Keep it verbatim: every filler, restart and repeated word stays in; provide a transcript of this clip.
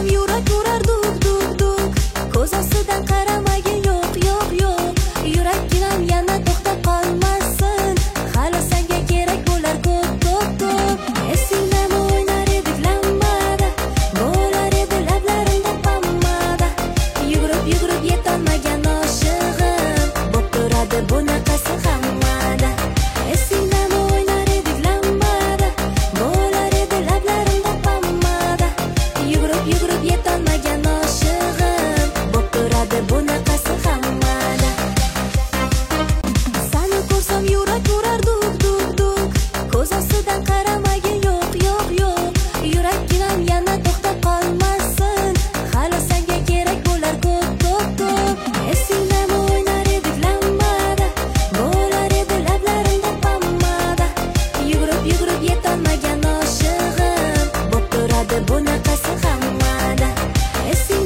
yurak urar duk duk duk. Ko'z ostidan qaramagin yo'q yo'q yo'q. Yurakginam yana to'xtab qolmasin. Hali senga kerak bo'lar ko'p ko'p ko'p. Esingdami o'ynar edik lambada, bo'lar edi lablarimda pommada. Yugurib yugurib yetolmagan oshig'im, bo'p turadi bunaqasi hammada. Esingdami o'ynar edik lambada, bo'lar edi lablarimda pommada. Yugurib yugurib yetolmagan oshig'im, bo'p turadi bunaqasi hammada. Seni ko'rsam yurak urar duk duk duk. Ko'z ostidan qaramagin yo'q yo'q yo'q. Yurakginam yana to'xtab qolmasin. Hali senga kerak bo'lar ko'p ko'p ko'p. Esingdami o'ynar edik lambada, bo'lar edi lablarimda pommada. Yugurib yugurib yetolmagan oshig'im, bo'p turadi bunaqasi hammada. Esingdami